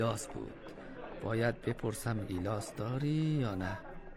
گیلاس بود. باید بپرسم گیلاس داری یا نه.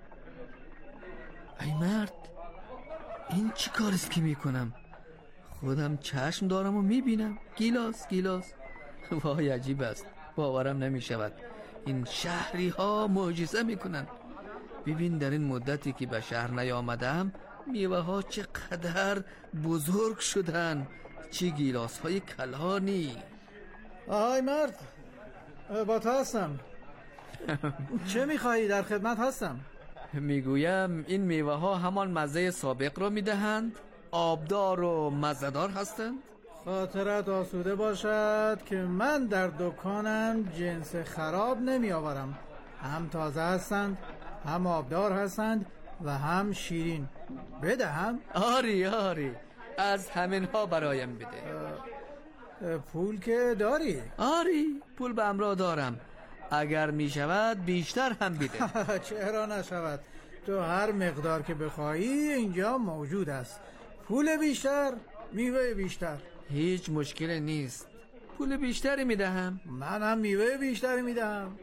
ای مرد، این چی کاریست که میکنم؟ خودم چشم دارم و میبینم گیلاس. وای عجیب است، باورم نمیشود. این شهری ها معجزه میکنن. ببین در این مدتی که به شهر نیامدم میوه ها چقدر بزرگ شدن. چه گیلاس های کلانی. آهای مرد، با تو هستم. چه میخوایی؟ در خدمت هستم. میگویم این میوه ها همان مزه سابق را میدهند؟ آبدار و مزه‌دار هستند؟ خاطرت آسوده باشد که من در دکانم جنس خراب نمی آورم. هم تازه هستند، هم آبدار هستند و هم شیرین. بدهم؟ آری از همین ها برایم بده. پول که داری؟ آری پول به امرا دارم. اگر می شود بیشتر هم بده. چرا نشود؟ تو هر مقدار که بخواهی اینجا موجود است. پول بیشتر، میوه بیشتر. هیچ مشکل نیست، پول بیشتری می دهم. من هم میوه بیشتری می دهم.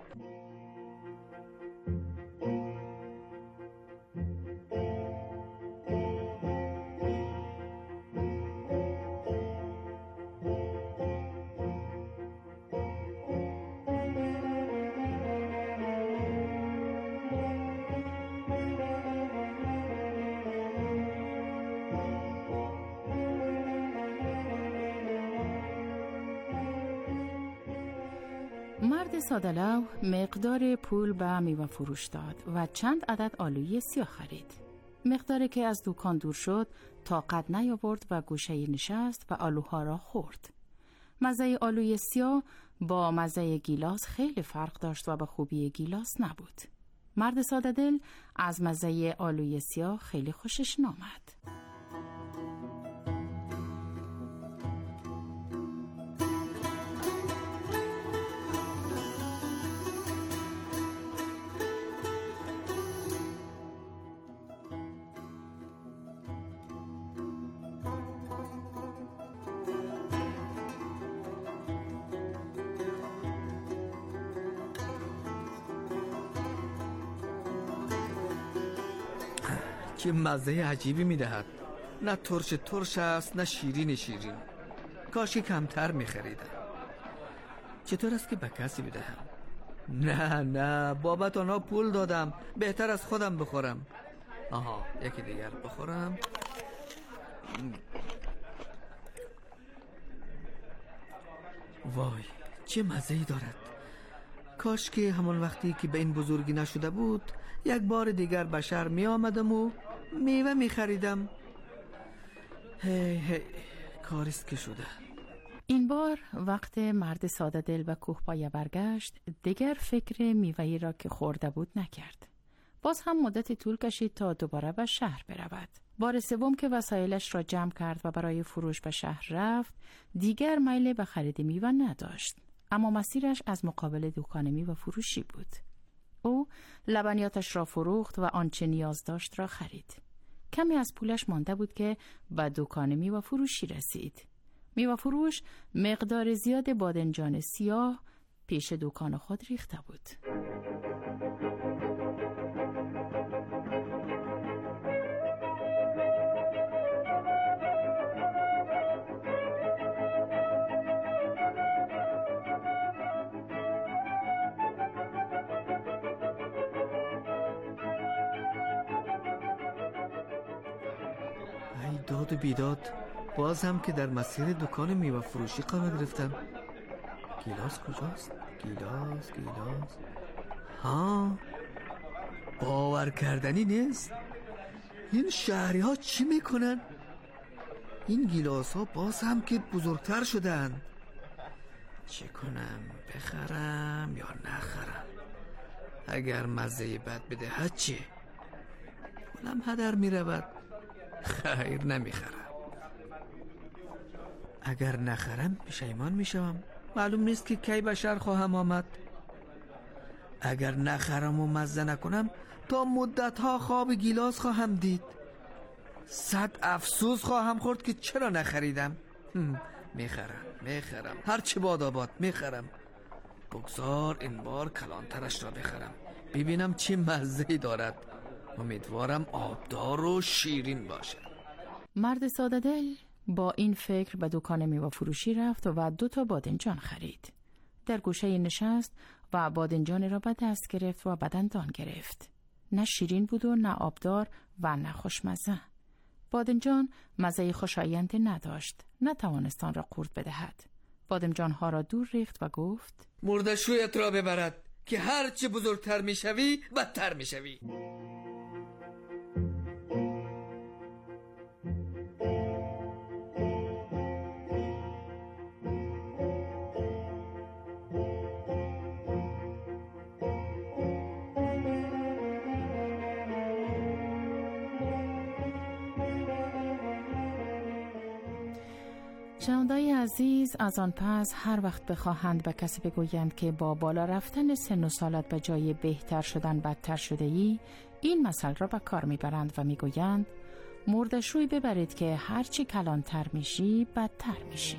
مرد ساده‌لو مقدار پول به میوه فروش داد و چند عدد آلوی سیاه خرید. مقداری که از دکان دور شد طاقت نیاورد و گوشه نشست و آلوها را خورد. مزه آلوی سیاه با مزه گیلاس خیلی فرق داشت و به خوبی گیلاس نبود. مرد ساده دل از مزه آلوی سیاه خیلی خوشش نامد. چه مزه عجیبی میدهد. نه ترش است نه شیرین. کاش که کمتر میخریدم. چطور است که به کسی بدهم؟ نه بابت آنها پول دادم، بهتر از خودم بخورم. آها یکی دیگر بخورم. وای چه مزه‌ای دارد. کاش که همون وقتی که به این بزرگی نشده بود یک بار دیگر به شهر می آمدم و میوه می خریدم. هی کاریست که شده. این بار وقت مرد ساده دل به کوهپایه برگشت دیگر فکر میوه‌ای را که خورده بود نکرد. باز هم مدتی طول کشید تا دوباره به شهر برود. بار سوم که وسایلش را جمع کرد و برای فروش به شهر رفت دیگر میل به خرید میوه نداشت. اما مسیرش از مقابل دکان میوه فروشی بود. او لبنیاتش را فروخت و آنچه نیاز داشت را خرید. کمی از پولش مانده بود که به دکان میوه فروشی رسید. میوه فروش مقدار زیاد بادنجان سیاه پیش دکان خود ریخته بود. داد و بیداد، باز هم که در مسیر دکان میوه فروشی قرار گرفتم. گیلاس کجاست؟ گیلاس ها، باور کردنی نیست. این شهری ها چی میکنن؟ این گیلاس ها باز هم که بزرگتر شدن. چه کنم؟ بخرم یا نخرم؟ اگر مزه بد بده چه؟ پولم هدر میرود. خیر نمیخرم. اگر نخرم پشیمان میشم. معلوم نیست که کی به شهر خواهم آمد. اگر نخرم و مزه نکنم تا مدتها خواب گیلاس خواهم دید. 100 افسوس خواهم خورد که چرا نخریدم. میخرم هرچی باد آباد میخرم. بگذار این بار کلانترش را بخرم، ببینم چه مزه‌ای دارد. امیدوارم آبدار و شیرین باشد. مرد ساده دل با این فکر به دکان میوه فروشی رفت و 2 بادنجان خرید. در گوشه نشست و بادنجان را به دست گرفت و به دندان گرفت. نه شیرین بود و نه آبدار و نه خوشمزه. بادنجان مزه خوشایند نداشت، نتوانستان را قورت بدهد. بادمجان ها را دور ریخت و گفت: مرده‌شویت را ببرد که هرچه بزرگتر میشوی بدتر میشوی. شنونده‌های عزیز، از آن پس هر وقت بخواهند به کسی بگویند که با بالا رفتن سن و سالت به جای بهتر شدن بدتر شده ای، این مثل را به کار میبرند و میگویند مرده‌شوی ببرید که هرچی کلانتر میشی بدتر میشی.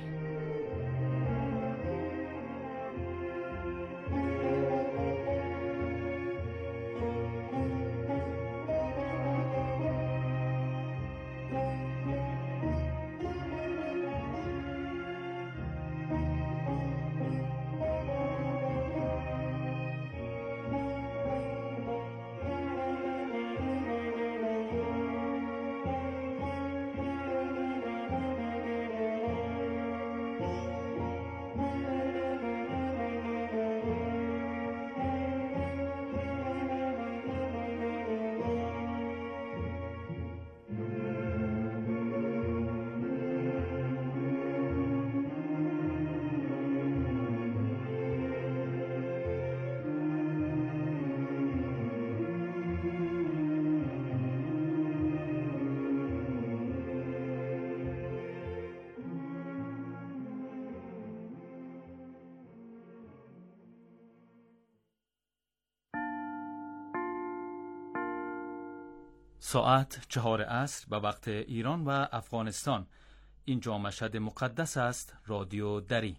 ساعت 4 عصر به وقت ایران و افغانستان. اینجا مشهد مقدس است. رادیو دری.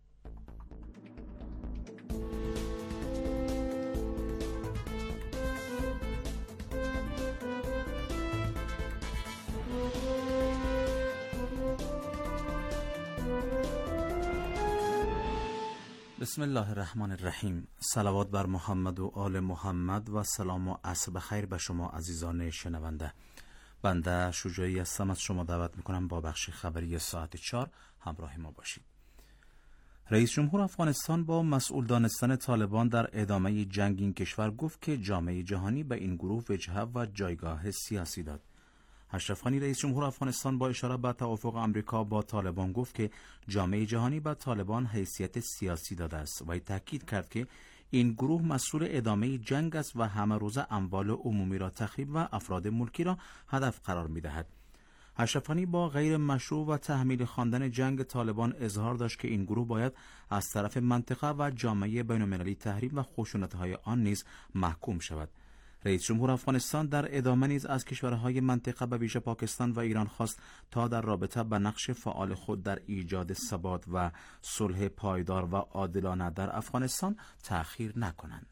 بسم الله الرحمن الرحیم. صلوات بر محمد و آل محمد و سلام و عصر بخیر به شما عزیزان شنونده. بنده شجاعی هستم، از شما دعوت میکنم با بخش خبری ساعت 4 همراه ما باشید. رئیس جمهور افغانستان با مسئول دانستن طالبان در ادامه جنگ این کشور گفت که جامعه جهانی به این گروه وجهه و جایگاه سیاسی داد. اشرف غنی رئیس جمهور افغانستان با اشاره به توافق آمریکا با طالبان گفت که جامعه جهانی به طالبان حیثیت سیاسی داده است و تاکید کرد که این گروه مسئول ادامه جنگ است و همه روزه اموال عمومی را تخریب و افراد ملکی را هدف قرار می‌دهد. اشرف غنی با غیر مشروع و تحمیل خواندن جنگ طالبان اظهار داشت که این گروه باید از طرف منطقه و جامعه بین‌المللی تحریم و خشونت‌های آن نیز محکوم شود. رئیس جمهور افغانستان در ادامه نیز از کشورهای منطقه به ویژه پاکستان و ایران خواست تا در رابطه به نقش فعال خود در ایجاد ثبات و صلح پایدار و عادلانه در افغانستان تأخیر نکنند.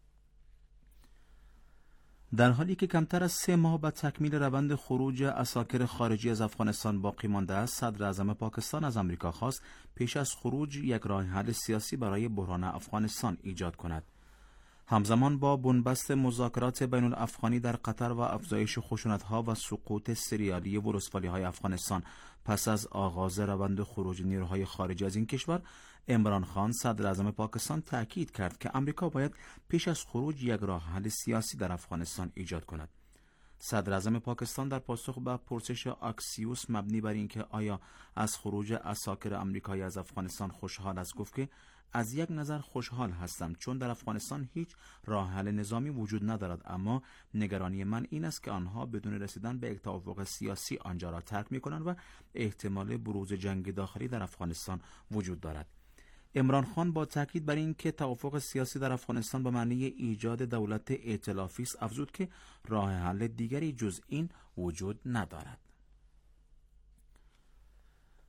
در حالی که کمتر از 3 ماه به تکمیل روند خروج عساکر خارجی از افغانستان باقی مانده است، صدر اعظم پاکستان از آمریکا خواست پیش از خروج یک راه حل سیاسی برای بحران افغانستان ایجاد کند. همزمان با بنبست مذاکرات بین الافغانی در قطر و افزایش خشونت‌ها و سقوط سریالی ولسوالی‌های افغانستان پس از آغاز روند خروج نیروهای خارجی از این کشور، عمران خان صدر اعظم پاکستان تأکید کرد که آمریکا باید پیش از خروج یک راه حل سیاسی در افغانستان ایجاد کند. صدر اعظم پاکستان در پاسخ به پرسش آکسیوس مبنی بر اینکه آیا از خروج عساکر آمریکایی از افغانستان خوشحال است، گفت که از یک نظر خوشحال هستم، چون در افغانستان هیچ راه حل نظامی وجود ندارد، اما نگرانی من این است که آنها بدون رسیدن به یک توافق سیاسی آنجا را ترک می‌کنند و احتمال بروز جنگ داخلی در افغانستان وجود دارد. عمران خان با تاکید بر این که توافق سیاسی در افغانستان به معنی ایجاد دولت ائتلافی است افزود که راه حل دیگری جز این وجود ندارد.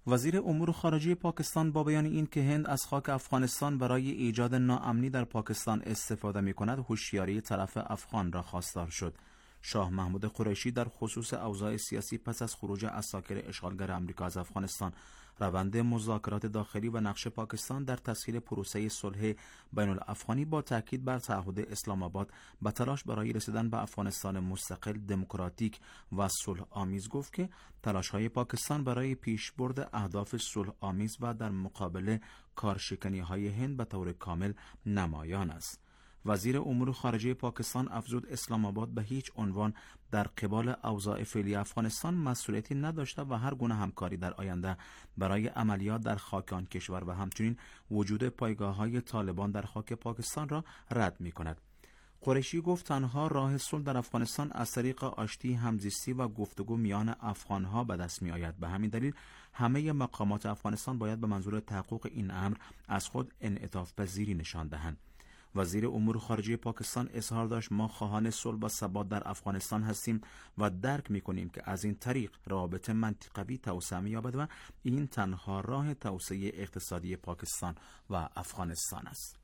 وزیر امور خارجه پاکستان با بیان این که هند از خاک افغانستان برای ایجاد ناامنی در پاکستان استفاده می‌کند، هوشیاری طرف افغان را خواستار شد. شاه محمود قریشی در خصوص اوضاع سیاسی پس از خروج عساکر اشغالگر آمریکا از افغانستان، روند مذاکرات داخلی و نقش پاکستان در تسهیل پروسه صلح بین الافغانی با تاکید بر تعهد اسلام آباد به تلاش برای رسیدن به افغانستان مستقل، دموکراتیک و صلح آمیز گفت که تلاش‌های پاکستان برای پیشبرد اهداف صلح آمیز و در مقابل کارشکنی‌های هند به طور کامل نمایان است. وزیر امور خارجه پاکستان افزود اسلام آباد به هیچ عنوان در قبال اوضاع فعلی افغانستان مسئولیتی نداشته و هر گونه همکاری در آینده برای عملیات در خاک آن کشور و همچنین وجود پایگاه‌های طالبان در خاک پاکستان را رد می‌کند. قریشی گفت تنها راه صلح در افغانستان از طریق آشتی، همزیستی و گفتگو میان افغان‌ها به دست می‌آید. به همین دلیل همه مقامات افغانستان باید به منظور تحقق این امر از خود انعطاف پذیری نشان دهند. وزیر امور خارجه پاکستان اظهار داشت ما خواهان صلح و ثبات در افغانستان هستیم و درک می‌کنیم که از این طریق روابط منطقوی توسعه می‌یابد و این تنها راه توسعه اقتصادی پاکستان و افغانستان است.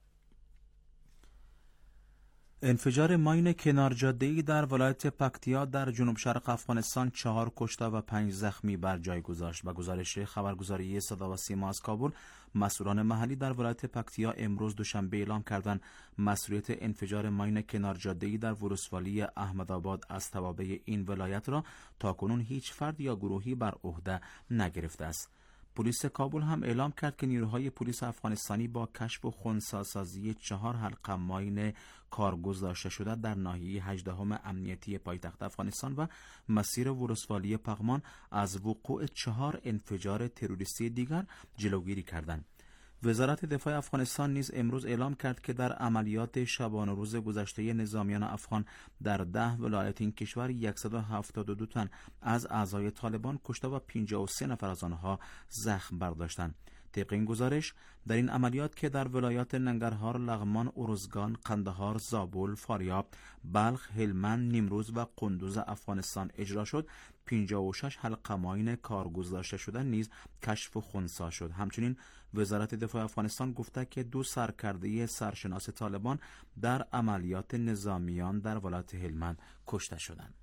انفجار ماین کنار جاده‌ای در ولایت پکتیا در جنوب شرق افغانستان 4 کشته و 5 زخمی بر جای گذاشت. به گزارش خبرگزاری صدا و سیما از کابل، مسئولان محلی در ولایت پکتیا امروز دوشنبه اعلام کردند مسئولیت انفجار ماین کنار جاده‌ای در ولسوالی احمدآباد از توابع این ولایت را تاکنون هیچ فرد یا گروهی بر عهده نگرفته است. پلیس کابل هم اعلام کرد که نیروهای پلیس افغانستانی با کشف و خنثی‌سازی 4 حلقه ماین کارگذاشته شده در ناحیه 18 امنیتی پایتخت افغانستان و مسیر ولسوالی پغمان از وقوع 4 انفجار تروریستی دیگر جلوگیری کردند. وزارت دفاع افغانستان نیز امروز اعلام کرد که در عملیات شبانه روز گذشته نظامیان افغان در 10 ولایت این کشور 172 تن از اعضای طالبان کشته و 53 نفر از آنها زخم برداشتند. طبق این گزارش در این عملیات که در ولایات ننگرهار، لغمان، ارزگان، قندهار، زابل، فاریاب، بلخ، هلمند، نیمروز و قندوز افغانستان اجرا شد، 56 حلقه ماین کارگذاشته شده نیز کشف و خنثی شد. همچنین وزارت دفاع افغانستان گفته که 2 سرکرده سرشناس طالبان در عملیات نظامیان در ولایت هلمند کشته شدند.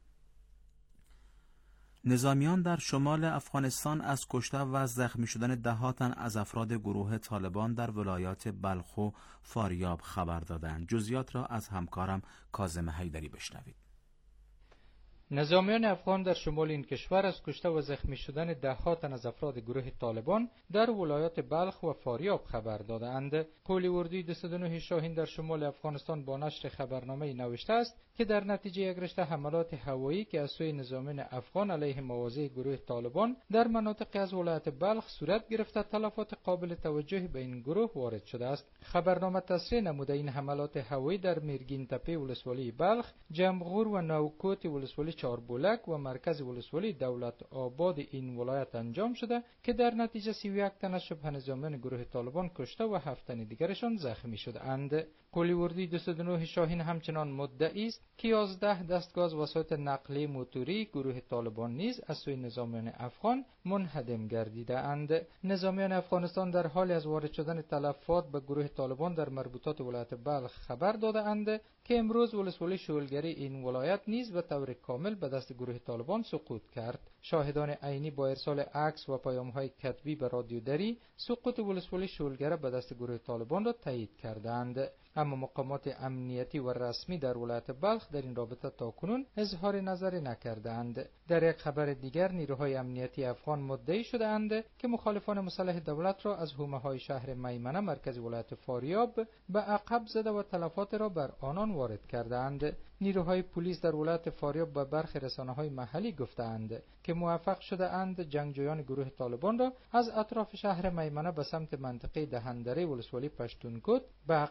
نظامیان در شمال افغانستان از کشته و زخمی شدن 10 تن از افراد گروه طالبان در ولایات بلخ و فاریاب خبر دادند. جزئیات را از همکارم کاظم حیدری بشنوید. نظامیان افغان در شمال این کشور از کشته و زخمی شدن 10 تن از افراد گروه طالبان در ولایات بلخ و فاریاب خبر دادند. قولی اردوی 209 شاهین در شمال افغانستان با نشر خبرنامه نوشته است که در نتیجه یک رشته حملات هوایی که از سوی نظامیان افغان علیه مواضع گروه طالبان در مناطق از ولایت بلخ صورت گرفته، تلفات قابل توجهی به این گروه وارد شده است. خبرنامه تصریح نموده این حملات هوایی در میرگین تپه ولسوالی بلخ، جمغور و نوکوت ولسوالی چاربولک و مرکز ولسوالی دولت آباد این ولایت انجام شده که در نتیجه 31 تن از شبه نظامیان گروه طالبان کشته و 7 تن دیگرشان زخمی شدند. قولی اردوی 209 شاهین همچنان مدعی است که 11 دستگاه وسایط نقلیه موتوری گروه طالبان نیز از سوی نظامیان افغان منهدم گردیده اند. نظامیان افغانستان در حال از وارد شدن تلفات به گروه طالبان در مربوطات ولایت بلخ خبر داده اند که امروز ولسوالی شولگری این ولایت نیز به طور کامل به دست گروه طالبان سقوط کرد. شاهدان عینی با ارسال عکس و پیام‌های کتبی به رادیو دری سقوط ولسوالی شولگره به دست گروه طالبان را تایید کردند. اما مقامات امنیتی و رسمی در ولایت بلخ در این رابطه تاکنون اظهار نظری نکردند. در یک خبر دیگر نیروهای امنیتی افغان مدعی شده‌اند که مخالفان مسلح دولت را از حومه‌های شهر میمنه مرکز ولایت فاریاب به عقب زده و تلفات را بر آنان وارد کردند. نیروهای پلیس در ولایت فاریاب به برخی رسانه‌های محلی گفتند که موفق شده‌اند جنگجویان گروه طالبان را از اطراف شهر میمنه به سمت منطقه دهندره ولسوالی پشتونکوت به عقب برانند.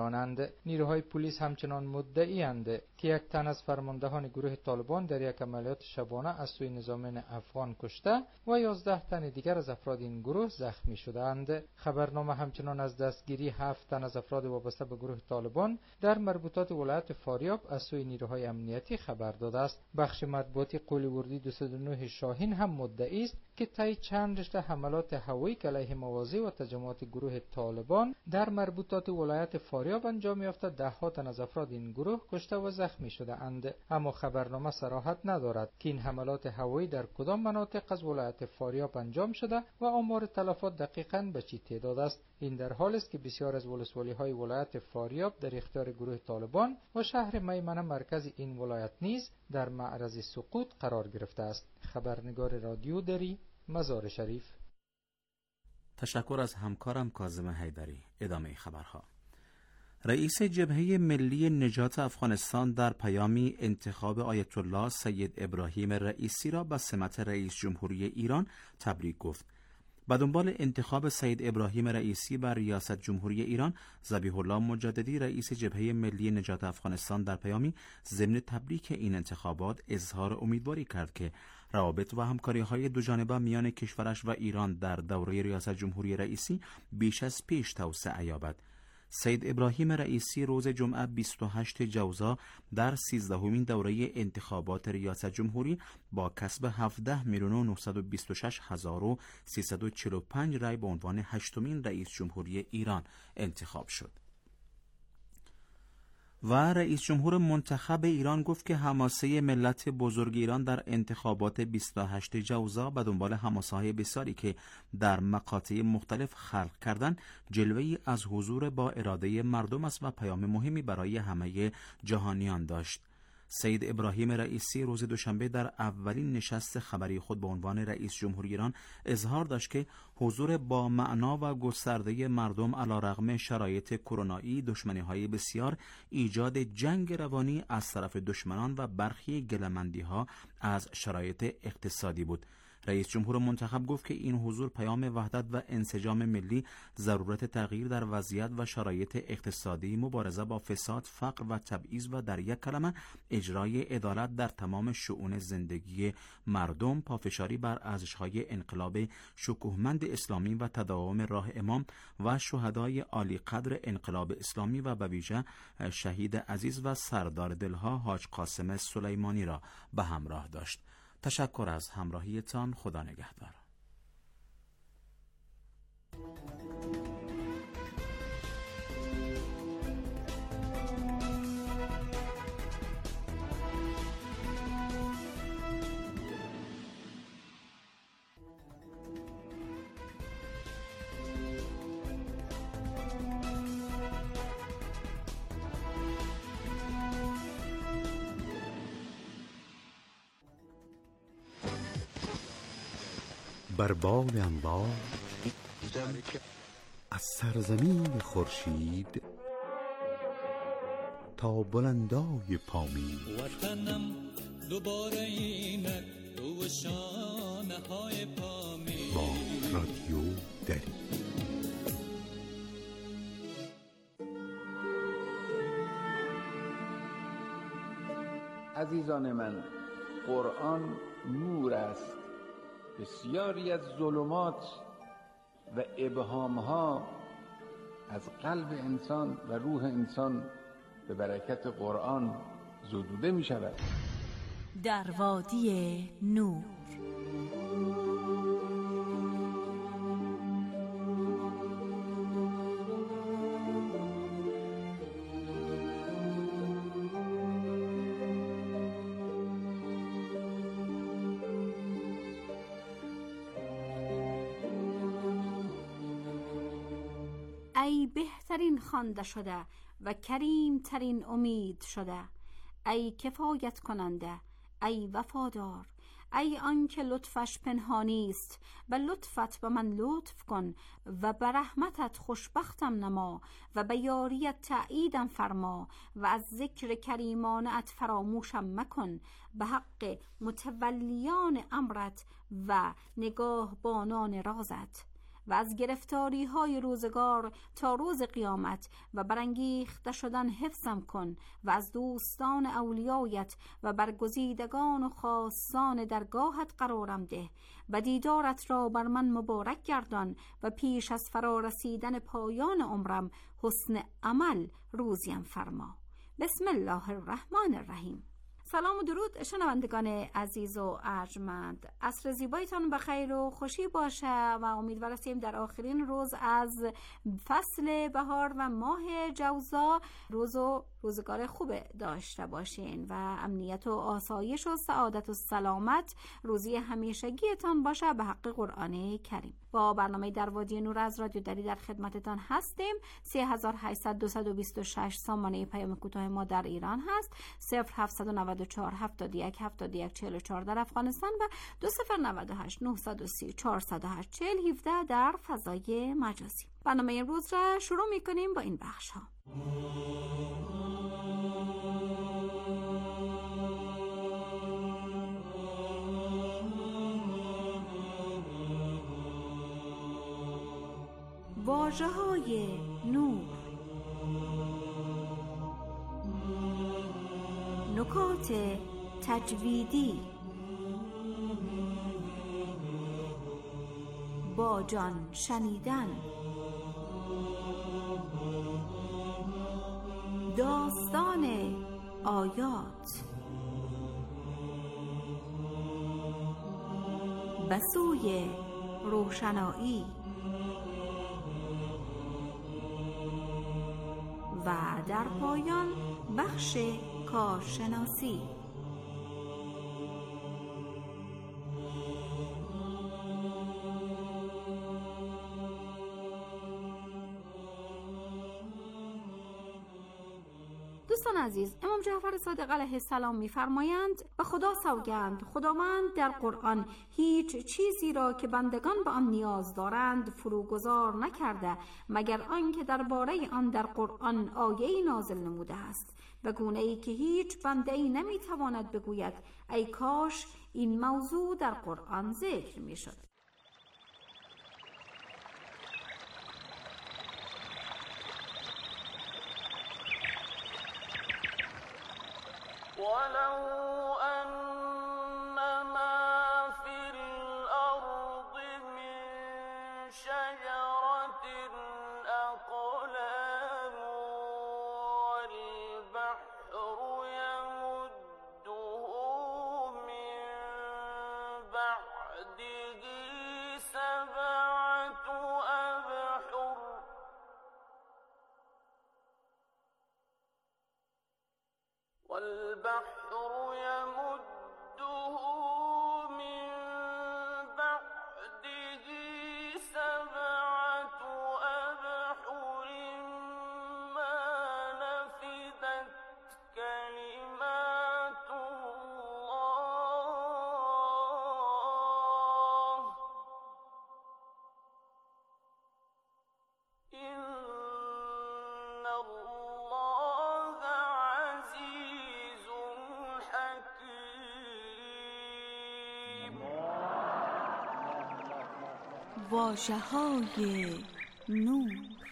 می‌دانند. نیروهای پلیس همچنان مدعی‌اند که یک تن از فرماندهان گروه طالبان در یک عملیات شبانه از سوی نظامیان افغان کشته و 11 تن دیگر از افراد این گروه زخمی شدند. خبرنامه همچنان از دستگیری 7 تن از افراد وابسته به گروه طالبان در مربوطات ولایت فاریاب از سوی نیروهای امنیتی خبر داده است. بخش مطبوعاتی قولیوردی 209 شاهین هم مدعی است که طی چند رشته حملات هوایی که علیه مواضع و تجمعات گروه طالبان در مربوطات ولایت فاریاب انجام یافته 10 تن از افراد این گروه کشته و زخمی شده اند. اما خبرنامه صراحت ندارد که این حملات هوایی در کدام مناطق از ولایت فاریاب انجام شده و آمار تلفات دقیقاً به چه تعداد است. این در حالی است که بسیار از ولسوالی‌های ولایت فاریاب در اختیار گروه طالبان و شهر میمنه مرکز این ولایت نیز در معرض سقوط قرار گرفته است. خبرنگار رادیو دری، مزار شریف. تشکر از همکارم کاظم حیدری. ادامه خبرها. رئیس جبهه ملی نجات افغانستان در پیامی انتخاب آیت الله سید ابراهیم رئیسی را به سمت رئیس جمهوری ایران تبریک گفت. به دنبال انتخاب سید ابراهیم رئیسی بر ریاست جمهوری ایران، ذبیح الله مجددی رئیس جبهه ملی نجات افغانستان در پیامی ضمن تبریک این انتخابات اظهار امیدواری کرد که روابط و همکاری‌های دوجانبه میان کشورش و ایران در دوره ریاست جمهوری رئیسی بیش از پیش توسعه یابد. سید ابراهیم رئیسی روز جمعه 28 جوزا در 13مین دوره انتخابات ریاست جمهوری با کسب 17,926,345 رای به عنوان 8مین رئیس جمهوری ایران انتخاب شد. و رئیس جمهور منتخب ایران گفت که حماسه ملت بزرگ ایران در انتخابات 28 جوزا به دنبال حماسه‌های بسیاری که در مقاطع مختلف خلق کردند، جلوه‌ای از حضور با اراده مردم است و پیام مهمی برای همه جهانیان داشت. سید ابراهیم رئیسی روز دوشنبه در اولین نشست خبری خود به عنوان رئیس جمهوری ایران اظهار داشت که حضور با معنا و گسترده مردم علیرغم شرایط کرونایی، دشمنی‌های بسیار، ایجاد جنگ روانی از طرف دشمنان و برخی گله‌مندی‌ها از شرایط اقتصادی بود. رئیس جمهور منتخب گفت که این حضور پیام وحدت و انسجام ملی، ضرورت تغییر در وضعیت و شرایط اقتصادی، مبارزه با فساد، فقر و تبعیض و در یک کلمه اجرای عدالت در تمام شؤون زندگی مردم، پافشاری بر ارزش‌های انقلاب شکوهمند اسلامی و تداوم راه امام و شهدای عالی قدر انقلاب اسلامی و به ویژه شهید عزیز و سردار دلها حاج قاسم سلیمانی را به همراه داشت. تشکر از همراهیتان. خدا نگهدار. بر بال انبار از سرزمین خورشید تا بلندای پامین، وطنم دوباره اینک تو شانه های پامین. با رادیو دری. عزیزان من، قرآن نور است. بسیاری از ظلمات و ابهامها از قلب انسان و روح انسان به برکت قرآن زدوده می شود. در وادی نور. ای بهترین خوانده شده و کریم ترین امید شده، ای کفایت کننده، ای وفادار، ای آن که لطفش پنهانی است، به لطفت به من لطف کن و به رحمتت خوشبختم نما و به یاریت تأییدم فرما و از ذکر کریمانت فراموشم مکن، به حق متولیان امرت و نگاه بانان رازت. و از گرفتاری های روزگار تا روز قیامت و برانگیخته شدن حفظم کن و از دوستان اولیایت و برگزیدگان و خاصان درگاهت قرارم ده و دیدارت را بر من مبارک گردان و پیش از فرا رسیدن پایان عمرم حسن عمل روزیم فرما. بسم الله الرحمن الرحیم. سلام و درود شنوندگان عزیز و ارجمند. عصر زیبایتان بخیر و خوشی باشه و امیدوار هستیم در آخرین روز از فصل بهار و ماه جوزا روز و روزگار خوب داشته باشین و امنیت و آسایش و سعادت و سلامت روزی همیشگیتان باشه به حق قرآن کریم. با برنامه در وادی نور از رادیو دری در خدمتتان هستیم. 3800 سامانه پیام کوتاه ما در ایران هست، 0794 71 71 44 در افغانستان و 2098 930 408 40 17 در فضای مجازی. برنامه امروز را شروع می‌کنیم با این بخش ها. واژه‌های نور، نکات تجویدی، با جان شنیدن، داستان آیات، به سوی روشنایی و در پایان بخش کارشناسی. دوستان عزیز، امام جعفر صادق علیه السلام می‌فرمایند: به خدا سوگند، خداوند در قرآن هیچ چیزی را که بندگان به آن نیاز دارند فروگذار نکرده مگر آنکه درباره آن در قرآن آیه‌ای نازل نموده است، به گونه‌ای که هیچ بنده‌ای نمی‌تواند بگوید ای کاش این موضوع در قرآن ذکر می‌شد. ولو أن ما في الأرض من شجرة أقلام والبحر يمده من بعده سبعة أبحر والبحر يمده من بعده سبعة أبحر ما نفدت كلمات الله إن الله عزيز حكيم. واژه‌های نور.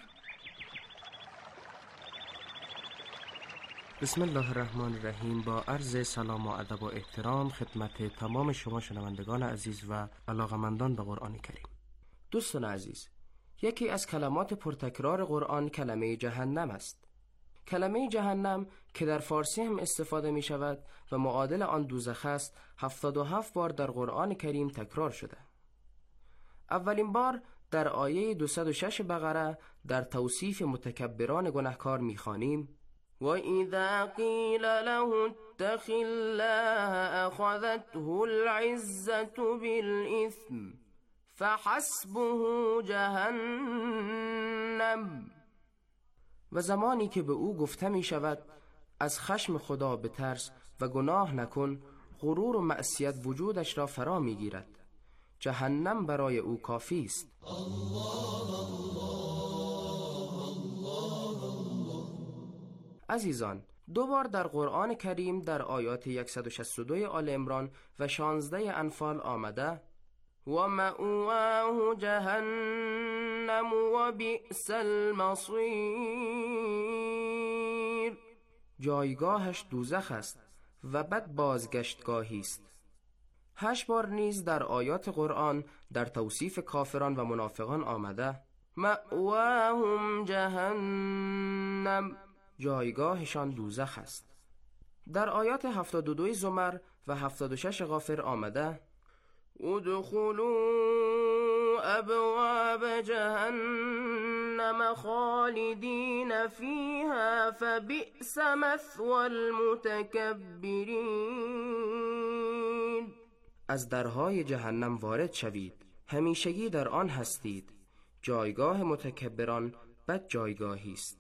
بسم الله الرحمن الرحیم. با عرض سلام و ادب و احترام خدمت تمام شما شنوندگان عزیز و علاقمندان به قرآن کریم. دوستان عزیز، یکی از کلمات پرتکرار قرآن کلمه جهنم است. کلمه جهنم که در فارسی هم استفاده می شود و معادل آن دوزخ است 77 بار در قرآن کریم تکرار شده. اولین بار در آیه 206 بقره در توصیف متکبران گناهکار می خوانیم: و اذا قیل له اتق الله اخذته العزة بالإثم فحسبه جهنم. و زمانی که به او گفته می شود از خشم خدا بترس و گناه نکن، غرور و معصیت وجودش را فرا می گیرد. جهنم برای او کافی است. عزیزان، دو بار در قرآن کریم در آیات 162 آل عمران و 16 انفال آمده: ومأواه جهنم وبئس المصیر. جایگاهش دوزخ است و بد بازگشتگاهی است. 8 بار نیز در آیات قرآن در توصیف کافران و منافقان آمده مأواهم جهنم، جایگاهشان دوزخ است. در آیات 72 زمر و 76 غافر آمده ادخلوا ابواب جهنم خالدین فیها فبئس مثوى المتکبرین. از درهای جهنم وارد شوید، همیشگی در آن هستید، جایگاه متکبران بد جایگاهی است.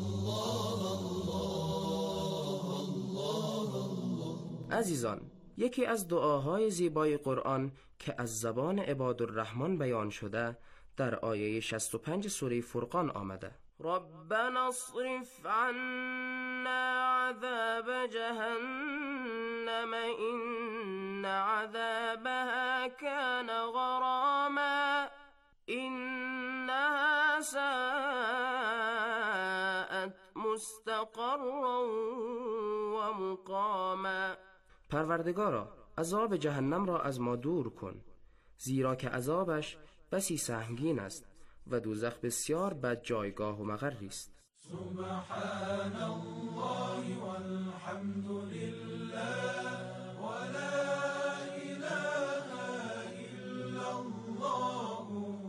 عزیزان، یکی از دعاهای زیبای قرآن که از زبان عبادالرحمن بیان شده در آیه 65 سوره فرقان آمده ربنا اصرف عنا عذاب جهنم إن عذابها كان غراما إنها ساءت مستقرا ومقاما. پروردگارا، عذاب جهنم را از ما دور کن، زیرا که عذابش بسی سهمگین است و دوزخ بسیار بد جایگاه و مقری است. سبحان الله والحمد لله ولا اله الا الله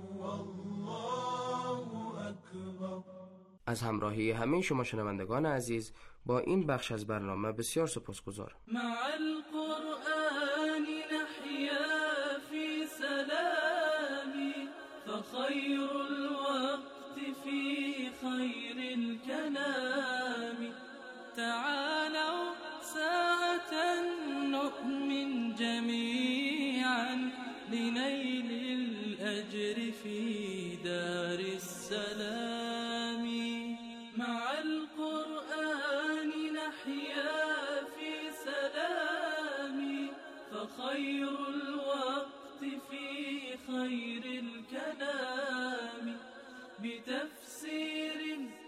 والله اکبر. از همراهی همه شما شنوندگان عزیز با این بخش از برنامه بسیار سپاسگزارم. مع القرآن نحيا في سلام فخير الوقت في خير الكلام تعالوا ساعة نؤمن جميعا لنيل الأجر في دار السلام. مع القرآن نحيا في سلام فخير الوقت في خير الكلام بتفسير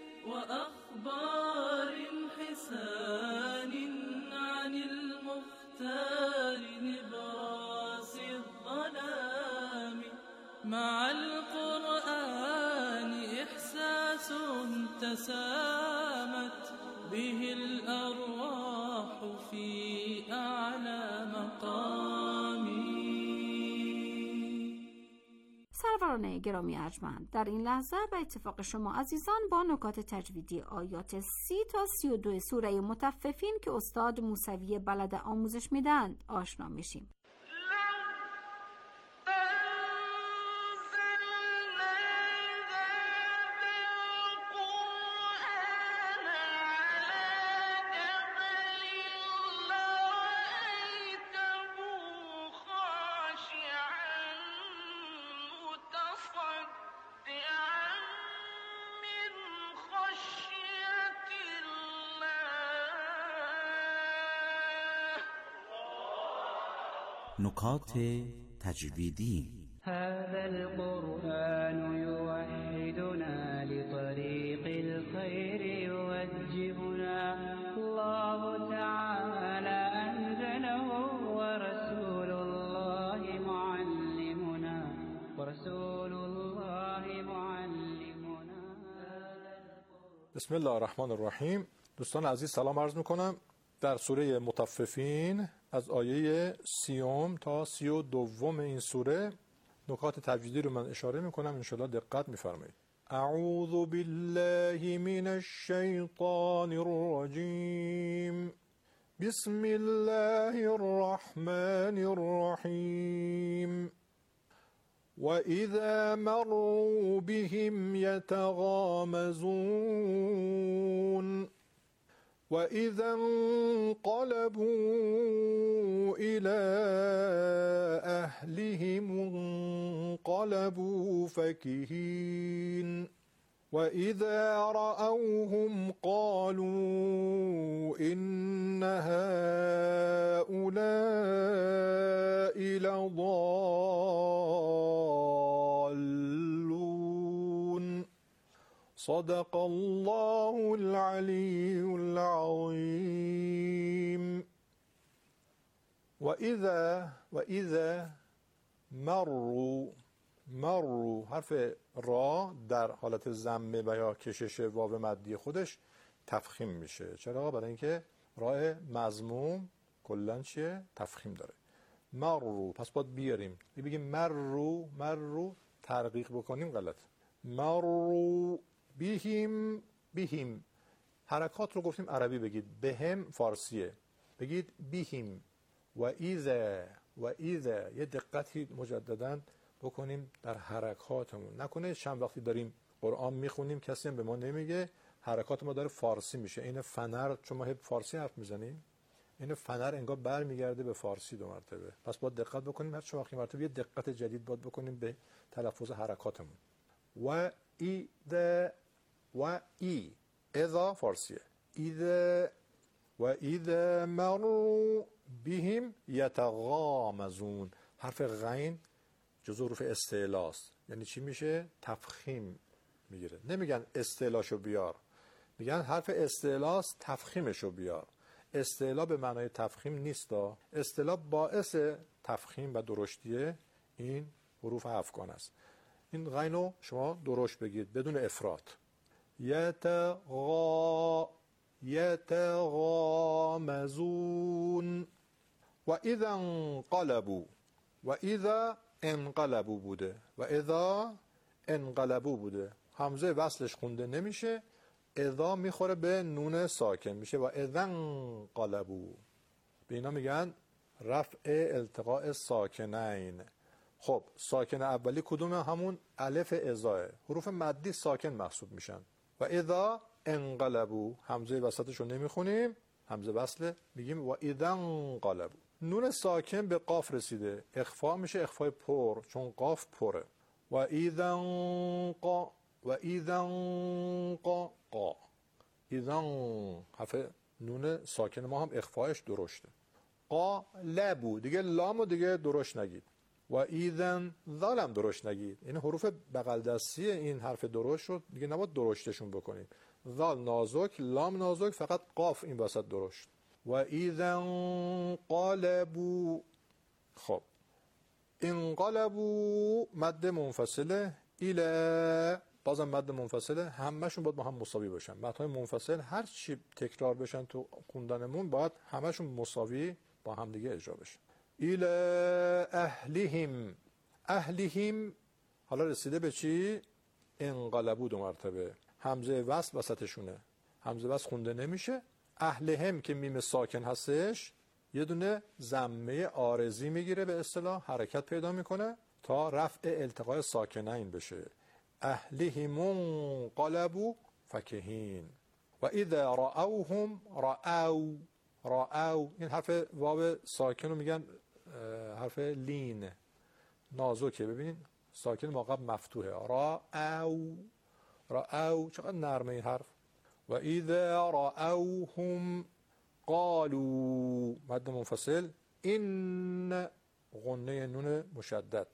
وأخبار حسان عن المختار نبراس الظلام. مع القرآن إحساس تسامت به الأرواح في أعلى مقام. سروران گرامی ارجمند، در این لحظه به اتفاق شما عزیزان با نکات تجویدی آیات 30 تا 32 سوره مطففین که استاد موسوی بلد آموزش میدند آشنا میشیم. نکات تجویدی. هذا القرآن يوحدنا لطريق الخير يوجهنا الله تعالى أنزله ورسول الله معلمنا. بسم الله الرحمن الرحیم. دوستان عزیز سلام عرض میکنم. در سوره مطففین از آیه 30 تا 32 این سوره نکات تجویدی رو من اشاره میکنم، انشالله دقت میفرمایید. اعوذ بالله من الشیطان الرجیم بسم الله الرحمن الرحیم وَإِذَا مَرُّوا بِهِمْ يَتَغَامَزُونَ وَإِذَا انقلبوا إِلَى أَهْلِهِمُ انقلبوا فَكِهِينَ وَإِذَا رَأَوْهُمْ قَالُوا إِنَّ هَؤُلَاءِ لَضَالُّونَ صدق الله العلی العظیم. و اذا مرو حرف را در حالت ضمه و یا کشش واو مدی خودش تفخیم میشه. چرا؟ برای اینکه راه مضموم کلا چیه؟ تفخیم داره. مرو، پس باید بیاریم بگیم مرو ترقیق بکنیم غلط. مرو بیهیم حرکات رو گفتیم عربی بگید، بهم فارسیه، بگید بیهیم. و ایذا یه دقتی مجددا بکنیم در حرکاتمون، نکنه چند وقتی داریم قرآن میخونیم کسی هم به ما نمیگه حرکات ما داره فارسی میشه. این فنر، چون ما فارسی حرف میزنیم، این فنر انگار برمیگرده به فارسی 2 مرتبه. پس باید دقت بکنیم، هر چند وقتی مرتبه یه دقت جدید باید بکنیم به تلفظ حرکاتمون. و اذا فارسیه. اذا مروا بهم یتغامزون. حرف غین جزو حروف استعلا است. یعنی چی میشه؟ تفخیم میگیره. نمیگن استعلاشو بیار، میگن حرف استعلا است تفخیمشو بیار. استعلا به معنای تفخیم نیست. استعلا باعث تفخیم و درشتی این حروف افغان است. این غینو شما درشت بگید بدون افراط. یتغامزون. و اذا انقلبوا بوده و اذا انقلبوا بوده. همزه وصلش خونده نمیشه، اذا میخوره به نون ساکن میشه و اذا انقلبوا. به اینا میگن رفع التقاء ساکنین. خب ساکن اولی کدومه؟ همون الف ازاه. حروف مدی ساکن محسوب میشن. و اذا انقلبوا همزه وسطش رو نمیخونیم، همزه وصله، میگیم و اذا انقلبوا. نون ساکن به قاف رسیده، اخفا میشه، اخفای پر، چون قاف پره. و اذا حرف نون ساکن ما هم اخفایش درشته. قالبو دیگه لامو دیگه درشت نگید. و ایذن ظالم درشت نگید. این حروف بغل دستی این حرف درشت رو دیگه نباید درشتشون بکنیم. ظال نازک، لام نازک، فقط قاف این وسط درشت. و ایذن قالبو. خب انقلبو مد منفصله، ایله بازم مد منفصله، همشون باید با هم مساوی باشن. مدهای منفصل هر چی تکرار بشن تو خوندنمون باید همشون مساوی با هم دیگه اجرا بشن. ایله اهلیهم حالا رسیده به چی؟ انقلبو 2 مرتبه. همزه وصل وسطشونه، همزه وصل خونده نمیشه. اهلهم که میم ساکن هستش یه دونه ضمه عارضی میگیره، به اصطلاح حرکت پیدا میکنه تا رفع التقاء ساکنین بشه. اهلهم انقلبوا فکهین. و اذا رأوهم رأو این حرف واو ساکن رو میگن حرف لین نازکه. ببینین ساکن موقع مفتوحه. رأو چقدر نرمه این حرف. و اذا رأوهم قالوا مد منفصل، این غنه نون مشدد.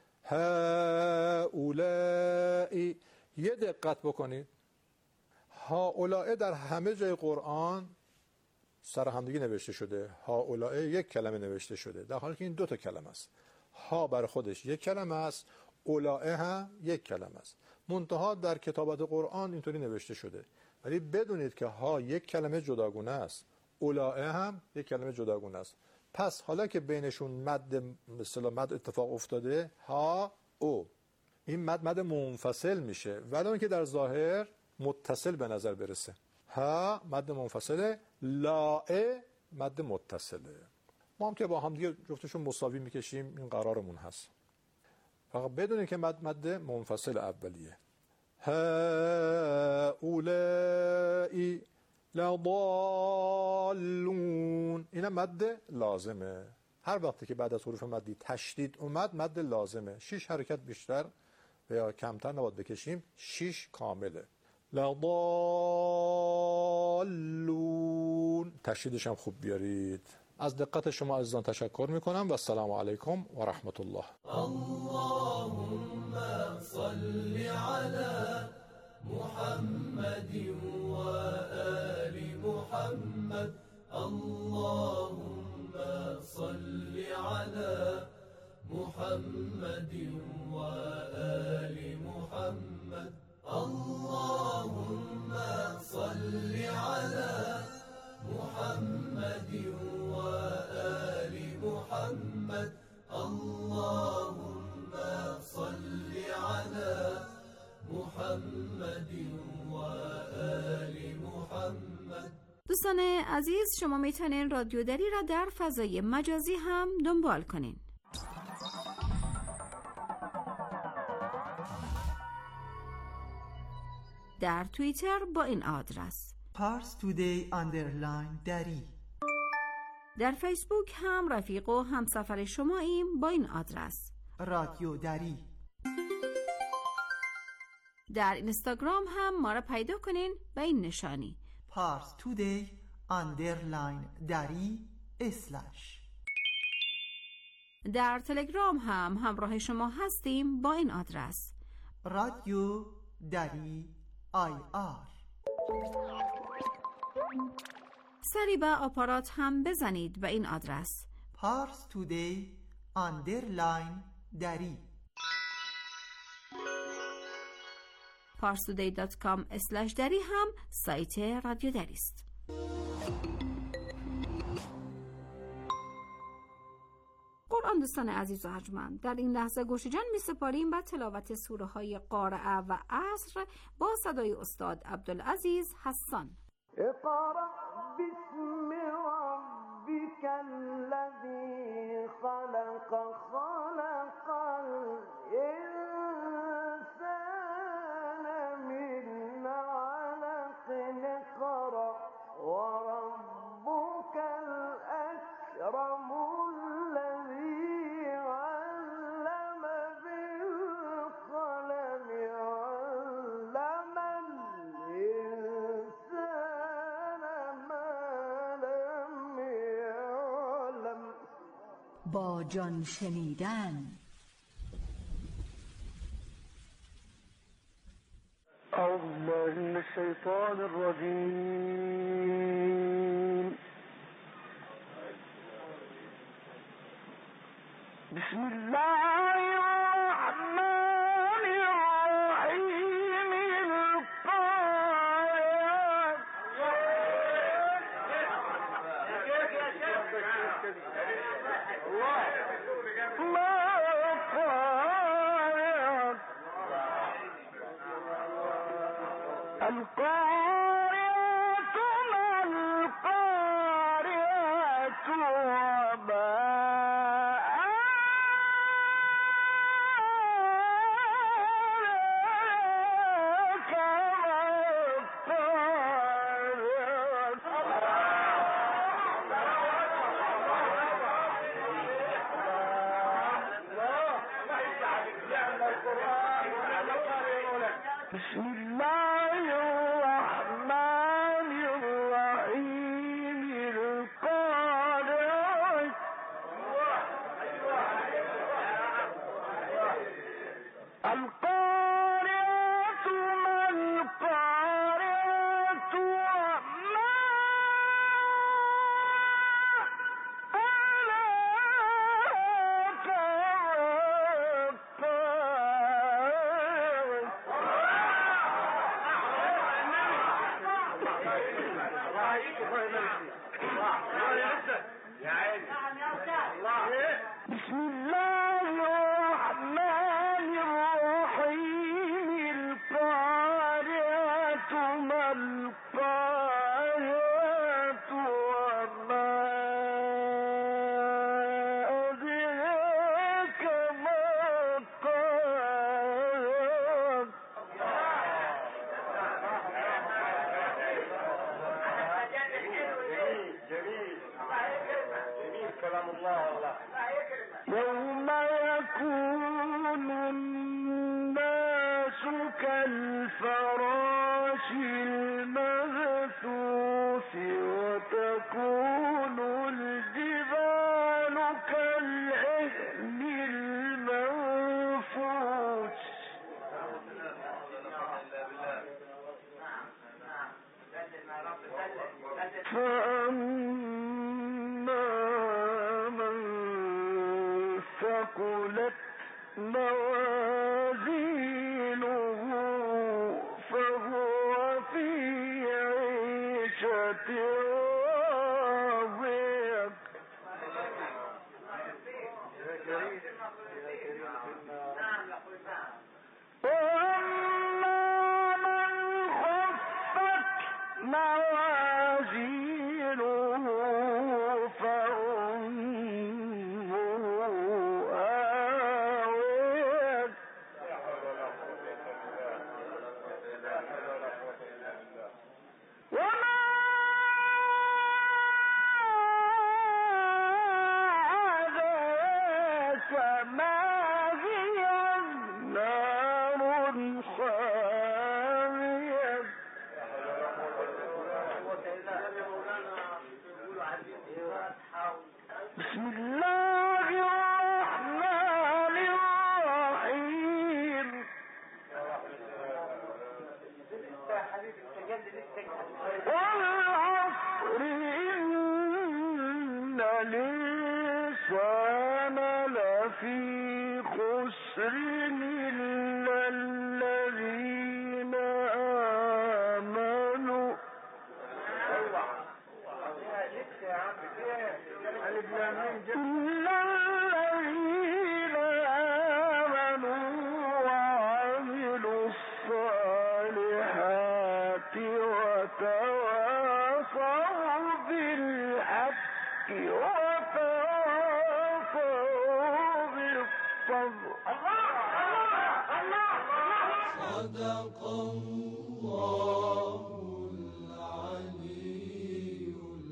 هؤلاء یه دقت بکنید، هؤلاء در همه جای قرآن سر همدیگه نوشته شده. هؤلاء یک کلمه نوشته شده، در حالی که این 2 کلمه است. ها بر خودش یک کلمه است، اولاء هم یک کلمه است. منتها در کتابت قرآن اینطوری نوشته شده، ولی بدونید که ها یک کلمه جداگونه است، اولاء هم یک کلمه جداگونه است. پس حالا که بینشون مد اتفاق افتاده، ها او، این مد منفصل میشه، ولی اون که در ظاهر متصل به نظر برسه. ها مد منفصله، لاء مد متصله. ما هم که با هم دیگه جفتشون مساوی میکشیم، این قرارمون هست. فقط بدونید که مد منفصل اولیه. هؤلاء لضالون، این مد لازمه. هر وقتی که بعد از حروف مدی تشدید اومد مد لازمه. 6 حرکت بیشتر و یا کمتر نباید بکشیم، 6 کامله. لضالون تشدیدش هم خوب بیارید. از دقت شما عزیزان تشکر میکنم و السلام علیکم و رحمت الله. اللهم صل على محمد وآل محمد اللهم صل على محمد وآل محمد اللهم صل على محمد وآل محمد اللهم صل على محمد وآل محمد. دوستان عزیز، شما میتونین رادیو دری را در فضای مجازی هم دنبال کنین. در توییتر با این آدرس parstoday_dari. در فیسبوک هم رفیق و همسفر شماییم با این آدرس رادیو دری. در اینستاگرام هم ما را پیدا کنین به این نشانی parstoday_dari/. در تلگرام هم همراه شما هستیم با این آدرس رادیو دری IR. سری به آپارات هم بزنید به این آدرس parstoday_dari. parstoday.com/dari هم سایت رادیو دری است. قرآن دوستان عزیز و ارجمند، در این لحظه گوش جان می سپاریم به تلاوت سوره های قارعه و عصر با صدای استاد عبدالعزیز حسان. اقرأ باسم ربك الذي خلق خلق الإنسان من علق اقرأ وربك الأكرم الذي علم بالقلم علم الإنسان ما لم يعلم. با جان شنیدن. أعوذ بالله من الشيطان الرجيم. بسم الله الرحمن الرحيم. القارعة ما القارعة وما بسم الله الرحمن الرحيم. القارعة القارعة ما القارعة وما أدراك بسم الله الرحمن الرحيم. القارعة ما القارعة وما أدراك ما القارعة. جميل كلام الله والله. يوم يكون الناس كالفراش المبثوث وتكون الجبال كالعهن المنفوش. ثقلت موازينه فهو في عيشة راضية وأما من خفت موازينه فأمه هاوية وما أدراك ما هي نار حامية بسم الله الرحمن الرحيم والعصر إن الإنسان لفي خسر إلا الذين آمنوا وعملوا الصالحات وتواصوا بالحق وتواصوا بالصبر. صدق الله العلي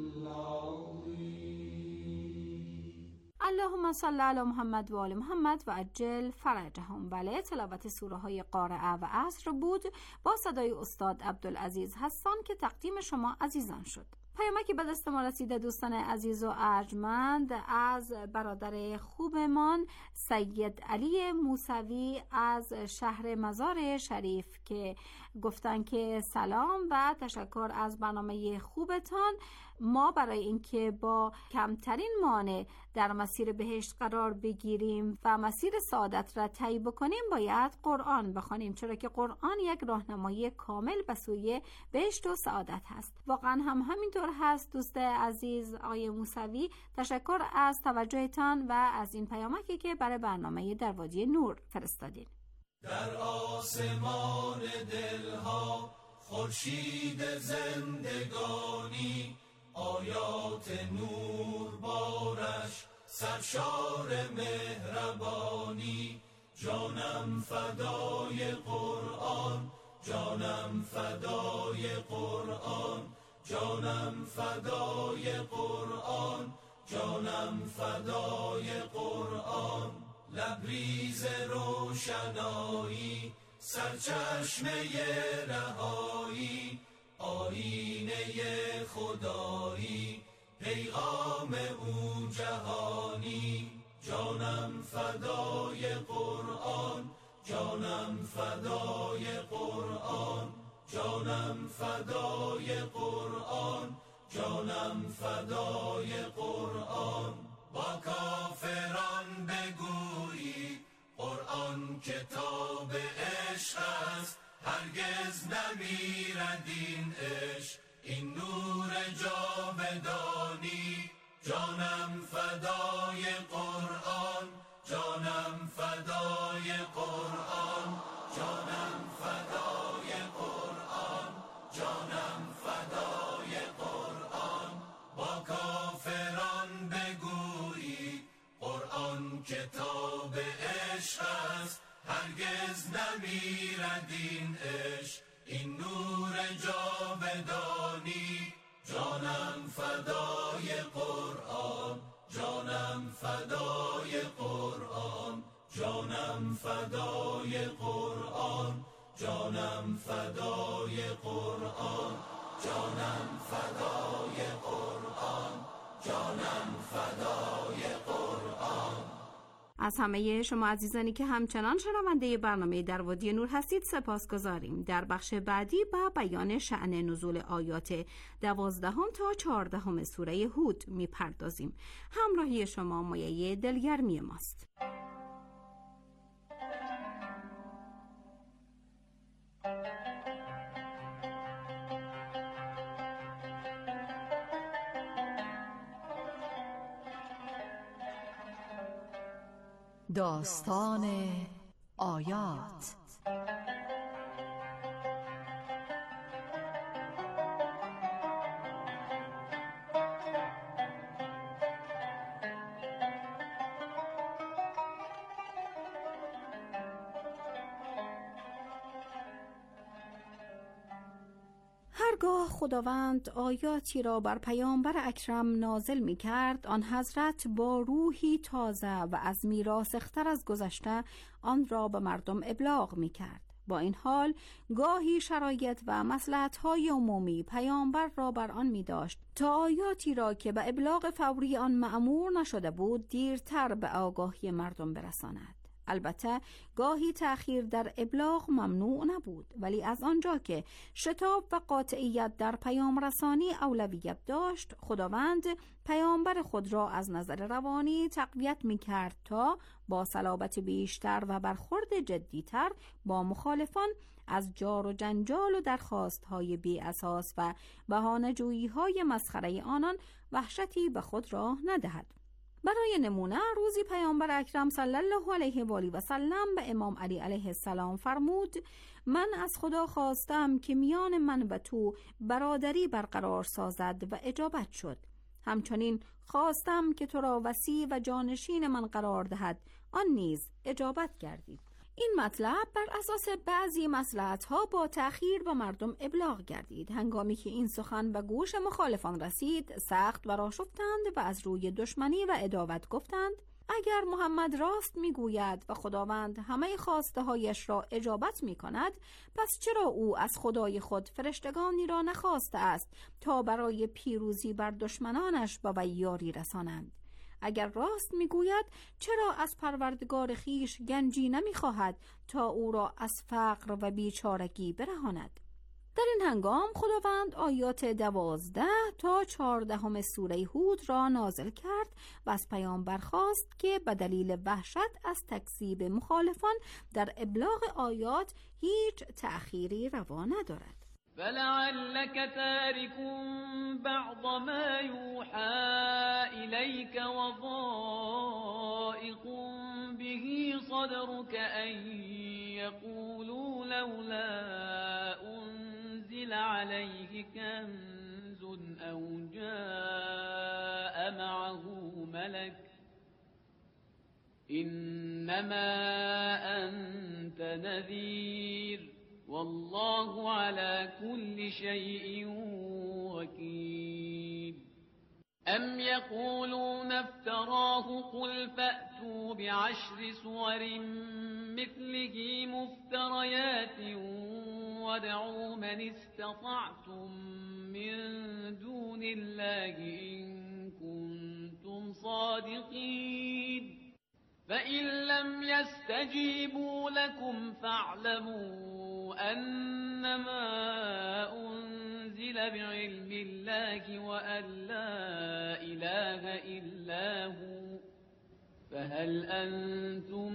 العظيم. اللهم صل علی محمد و آل محمد و عجل فرجهم. بله، تلاوت سوره های قارعه و عصر بود با صدای استاد عبدالعزیز حسان که تقدیم شما عزیزان شد. پیامکی به دست ما رسیده دوستان عزیز و ارجمند از برادر خوبمان سید علی موسوی از شهر مزار شریف که گفتن که سلام و تشکر از برنامه خوبتان. ما برای اینکه با کمترین مانع در مسیر بهشت قرار بگیریم و مسیر سعادت را طی بکنیم باید قرآن بخوانیم، چرا که قرآن یک راهنمایی کامل به سوی بهشت و سعادت هست. واقعا هم همینطور هست دوست عزیز آقای موسوی. تشکر از توجهتان و از این پیامکی که برای برنامه در وادی نور فرستادین. در آسمان دلها خورشید زندگانی، آیات نور بارش سرشار مهربانی. جانم فدای قرآن، جانم فدای قرآن، جانم فدای قرآن، جانم فدای قرآن. لبریز روشنایی، سرچشمه رهایی، آیینه خدایی، پیغام او جهانی. جانم فدای قرآن، جانم فدای قرآن، جانم فدای قرآن، جانم فدای قرآن. با کافران بگویی قرآن کتاب عشق است، هرگز نمیرد این عشق، این نور جاودانی. جانم فدای قرآن، جانم فدای قرآن، جانم فدای قرآن، جانم فدای قرآن. با کافران بگویی قرآن کتاب عشق است، هرگز نمیرد این عشق، این نور جاودانی. جانم فدای قرآن، جانم فدای قرآن، جانم فدای قرآن، جانم فدای قرآن، جانم فدای قرآن، جانم فدای قرآن. از همه شما عزیزانی که همچنان شنونده برنامه در وادی نور هستید سپاسگزاریم. در بخش بعدی با بیان شأن نزول آیات 12 تا 14 سوره هود میپردازیم. همراهی شما مایه دلگرمی ماست. داستان آیات. هرگاه خداوند آیاتی را بر پیامبر اکرم نازل می کرد، آن حضرت با روحی تازه و عزمی راسختر از گذشته آن را به مردم ابلاغ می کرد. با این حال گاهی شرایط و مصلحت‌های عمومی پیامبر را بر آن می داشت تا آیاتی را که به ابلاغ فوری آن مأمور نشده بود دیرتر به آگاهی مردم برساند. البته گاهی تأخیر در ابلاغ ممنوع نبود، ولی از آنجا که شتاب و قاطعیت در پیام رسانی اولویت داشت، خداوند پیامبر خود را از نظر روانی تقویت می کرد تا با صلابت بیشتر و برخورد جدیتر با مخالفان از جار و جنجال و درخواست‌های بی اساس و بهانه‌جویی‌های مسخره آنان وحشتی به خود راه ندهد. برای نمونه روزی پیامبر اکرم صلی الله علیه و آله و سلم به امام علی علیه السلام فرمود: من از خدا خواستم که میان من و تو برادری برقرار سازد و اجابت شد. همچنین خواستم که تو را وصی و جانشین من قرار دهد، آن نیز اجابت کردید. این مطلب بر اساس بعضی مصلحت‌ها با تأخیر به مردم ابلاغ گردید. هنگامی که این سخن به گوش مخالفان رسید، سخت برآشفتند و از روی دشمنی و عداوت گفتند: اگر محمد راست میگوید و خداوند همه خواسته هایش را اجابت می کند، پس چرا او از خدای خود فرشتگانی را نخواسته است تا برای پیروزی بر دشمنانش به وی یاری رسانند؟ اگر راست میگوید چرا از پروردگار خیش گنجی نمیخواهد تا او را از فقر و بیچارگی برهاند؟ در این هنگام خداوند آیات 12 تا 14 سوره هود را نازل کرد و از پیامبر خواست که به دلیل وحشت از تکذیب مخالفان در ابلاغ آیات هیچ تأخیری روا ندارد. فلعلك تارك بعض ما يوحى إليك وضائق به صدرك أن يقولوا لولا أنزل عليه كنز أو جاء معه ملك إنما أنت نذير والله على كل شيء وكيل أم يقولون افتراه قل فأتوا بعشر سور مثله مفتريات وادعوا من استطعتم من دون الله إن كنتم صادقين فإن لم يستجيبوا لكم فاعلموا أنما أنزل بعلم الله وأن لا إله إلا هو فهل أنتم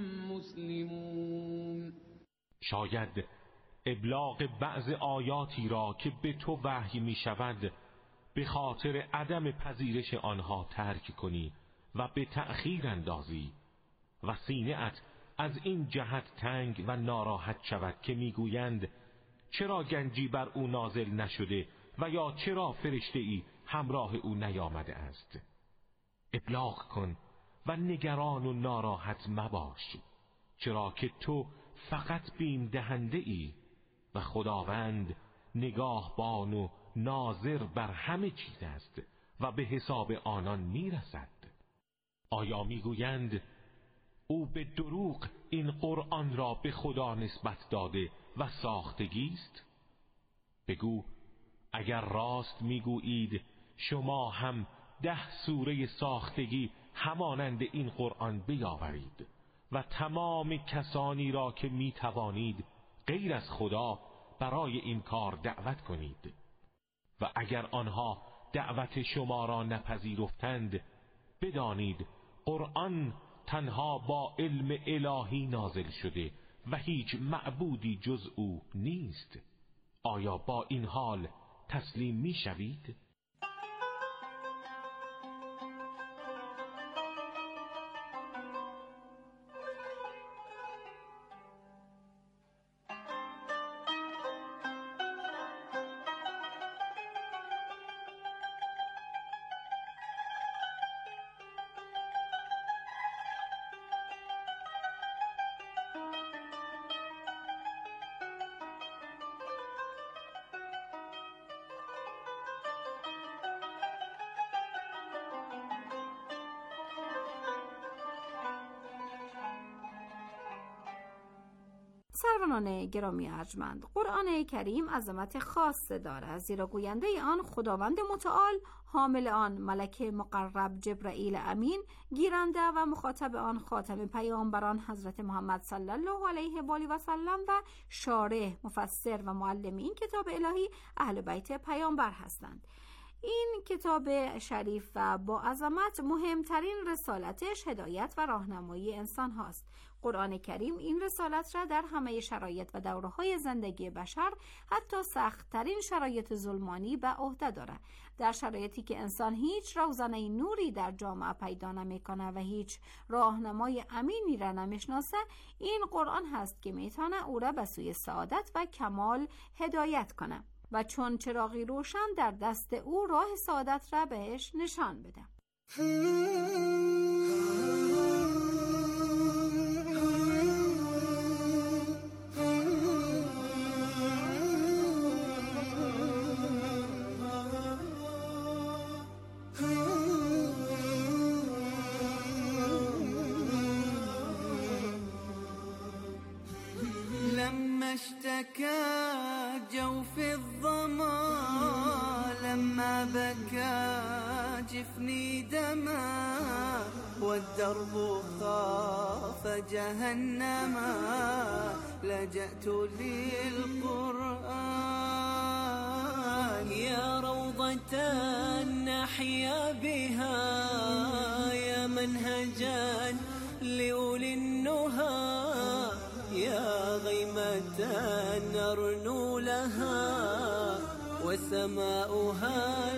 مسلمون. شاید ابلاغ بعض آیاتی را که به تو وحی می شود به خاطر عدم پذیرش آنها ترک کنی و به تأخیر اندازی و سینه‌ات از این جهت تنگ و ناراحت شود که میگویند چرا گنجی بر او نازل نشده و یا چرا فرشته‌ای همراه او نیامده است. ابلاغ کن و نگران و ناراحت مباش، چرا که تو فقط بیم دهنده ای و خداوند نگاهبان و ناظر بر همه چیز است و به حساب آنان میرسد. آیا میگویند او به دروغ این قرآن را به خدا نسبت داده و ساختگی است؟ بگو اگر راست میگویید شما هم 10 سوره ساختگی همانند این قرآن بیاورید و تمام کسانی را که میتوانید غیر از خدا برای این کار دعوت کنید و اگر آنها دعوت شما را نپذیرفتند بدانید قرآن تنها با علم الهی نازل شده و هیچ معبودی جز او نیست. آیا با این حال تسلیم می شوید؟ سروران گرامی ارجمند، قرآن کریم عظمت خاص دارد، زیرا گوینده آن خداوند متعال، حامل آن ملک مقرب جبرائیل امین، گیرنده و مخاطب آن خاتم پیامبران حضرت محمد صلی الله علیه و آله و سلم و شارح، مفسر و معلم این کتاب الهی اهل بیت پیامبر هستند. این کتاب شریف و با عظمت مهمترین رسالتش هدایت و راهنمایی انسان هاست. قرآن کریم این رسالت را در همه شرایط و دوره‌های زندگی بشر، حتی سخت‌ترین شرایط ظلمانی به عهده دارد. در شرایطی که انسان هیچ روزنه نوری در جامعه پیدا نمی‌کنه و هیچ راهنمای امینی را نمی‌شناسه، این قرآن هست که میتونه او را به سوی سعادت و کمال هدایت کنه و چون چراغی روشن در دست او راه سعادت را بهش نشان بده. لما اشتكى جوف الظما لما بكى جفني دما والدرب خاف جهنما لجأت للقرآن يا روضة نحيا بها يا منهجا لأولي النهى يا غيمة نرنو لها وسماؤها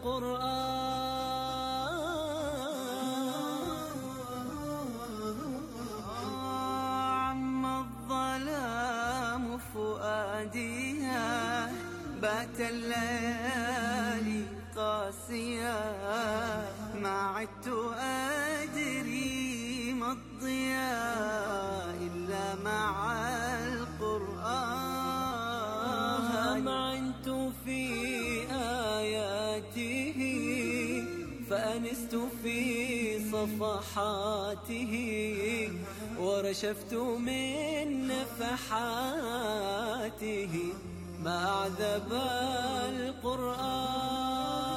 القرآن عم الظلام فؤاديها بات الليالي قاسيا ما عدت أدري ما الضياء إلا مع القرآن همعنت في آياته فأنست في صفحاته ورشفت من نفحاته ما أعذب القرآن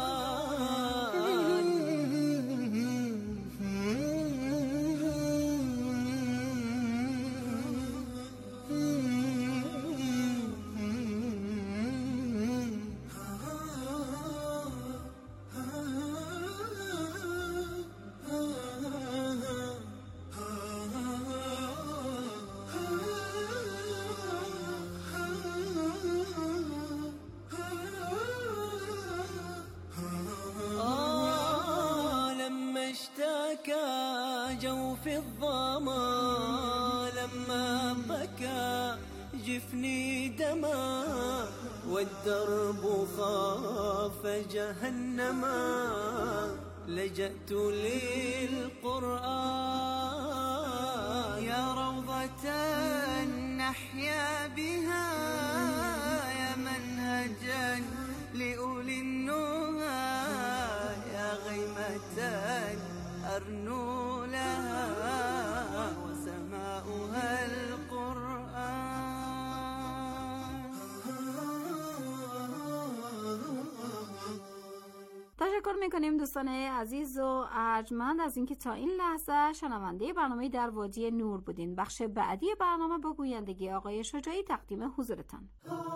جوف الظما لما بكى جفني دما والدرب خاف جهنما لجأت للقرآن يا روضة نحيا بها يا منهجا لأولي النهى يا غيمة أرنو لها وسماؤها القرآن. تشکر میکنیم دوستان عزیز و ارجمند از اینکه تا این لحظه شنونده برنامه در وادی نور بودین. بخش بعدی برنامه با گویندگی آقای شجاعی تقدیم حضورتان.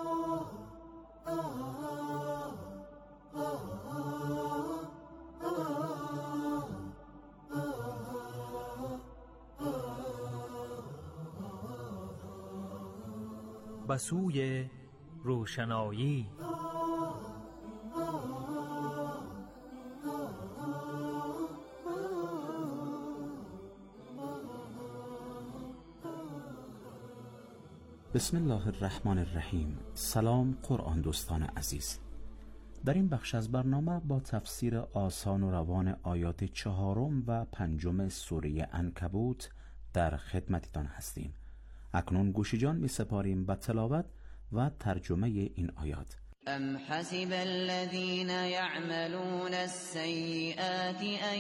به سوی روشنایی. بسم الله الرحمن الرحیم. سلام قرآن دوستان عزیز. در این بخش از برنامه با تفسیر آسان و روان آیات 4 و 5 سوره عنکبوت در خدمتتان هستیم. اکنون گوش جان می سپاریم به تلاوت و ترجمه این آیات. ام حسب الذين يعملون السيئات ان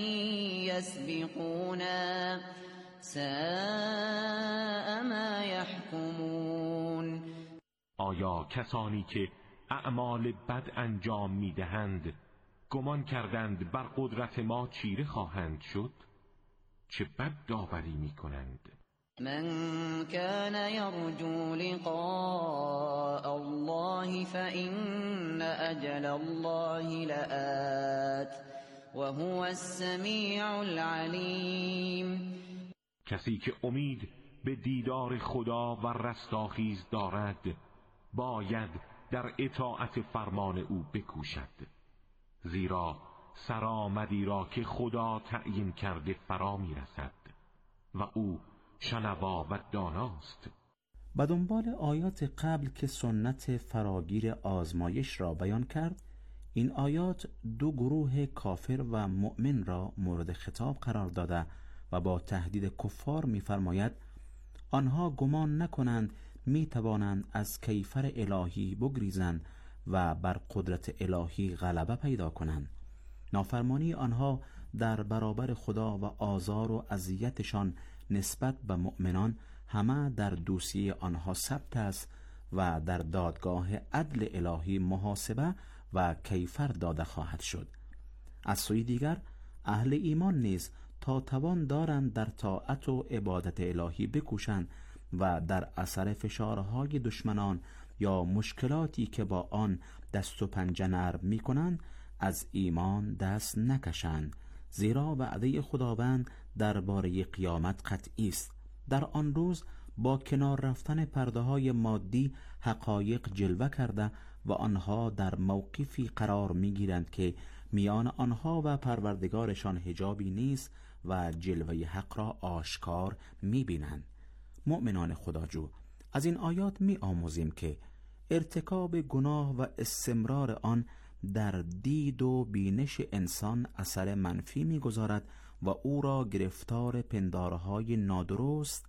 يسبقونا ساء ما يحكمون آیا کسانی که اعمال بد انجام میدهند گمان کردند بر قدرت ما چیره خواهند شد؟ چه بد داوری میکنند. من كان يرجو لقاء الله فإن أجل الله لآت وهو السمیع العلیم. کسی که امید به دیدار خدا و رستاخیز دارد باید در اطاعت فرمان او بکوشد، زیرا سرآمدی را که خدا تعیین کرده فرا میرسد و او شنوا و داناست. به دنبال آیات قبل که سنت فراگیر آزمایش را بیان کرد، این آیات دو گروه کافر و مؤمن را مورد خطاب قرار داده و با تهدید کفار می‌فرماید آنها گمان نکنند می‌توانند از کیفر الهی بگریزند و بر قدرت الهی غلبه پیدا کنند. نافرمانی آنها در برابر خدا و آزار و اذیتشان نسبت به مؤمنان همه در دوسیه آنها ثبت است و در دادگاه عدل الهی محاسبه و کیفر داده خواهد شد. از سوی دیگر اهل ایمان نیز تا توان دارند در طاعت و عبادت الهی بکوشند و در اثر فشارهای دشمنان یا مشکلاتی که با آن دست و پنجه نرم می کنند از ایمان دست نکشند، زیرا وعده خداوند درباره قیامت قطعی است. در آن روز با کنار رفتن پرده های مادی حقایق جلوه کرده و آنها در موقفی قرار می گیرند که میان آنها و پروردگارشان حجابی نیست و جلوه حق را آشکار می بینند. مؤمنان خداجو، از این آیات می آموزیم که ارتکاب گناه و استمرار آن در دید و بینش انسان اثر منفی می‌گذارد و او را گرفتار پندارهای نادرست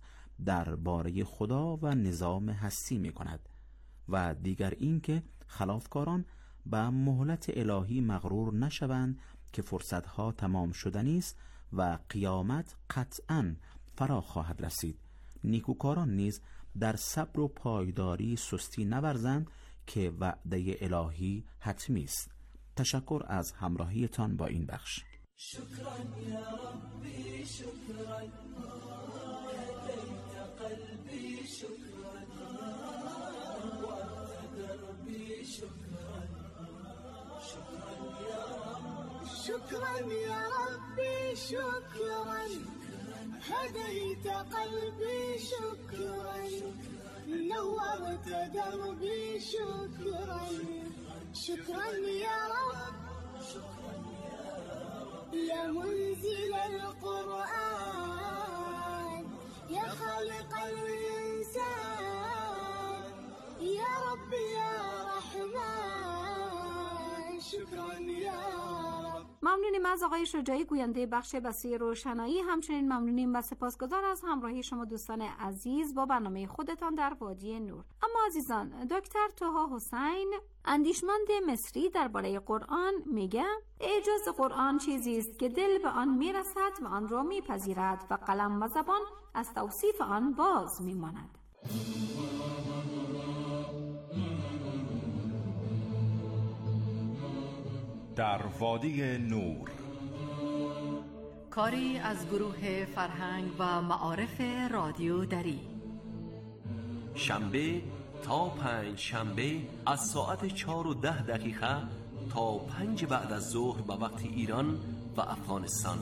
درباره خدا و نظام هستی می‌کند و دیگر اینکه خلافکاران به مهلت الهی مغرور نشوند که فرصتها تمام شدنی است و قیامت قطعاً فرا خواهد رسید. نیکوکاران نیز در صبر و پایداری سستی نورزند که وعده الهی حتمی است. تشکر از همراهیتان با این بخش. شکرا یا ربی شکرا هدیت قلبی شکرا وعد دربی شکرا شکرا یا رب شکرا یا ربی شکرا هدیت قلبی شکرا نورت دربی شکرا شكرا يا رب يا منزل القرآن يا خالق الإنسان يا رب يا رحمن شكرا يا رب. ممنونیم از آقای شجاعی گوینده بخش بصیره روشنایی. همچنین ممنونیم و سپاسگزار از همراهی شما دوستان عزیز با برنامه خودتان در وادی نور. اما عزیزان، دکتر طه حسین اندیشمند مصری درباره قرآن میگه اعجاز قرآن چیزی است که دل به آن میرسد و آن را میپذیرد و قلم و زبان از توصیف آن باز میماند. در وادی نور، کاری از گروه فرهنگ و معارف رادیو دری. شنبه تا 5 شنبه از ساعت 4:10 تا 5 بعد از ظهر به وقت ایران و افغانستان.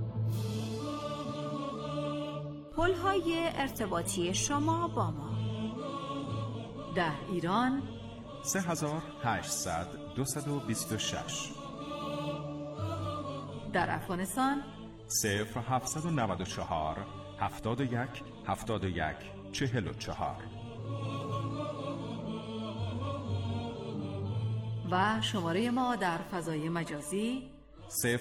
پل‌های ارتباطی شما با ما: در ایران 3800-226، در افغانستان 0794-71-71-44 و شماره ما در فضای مجازی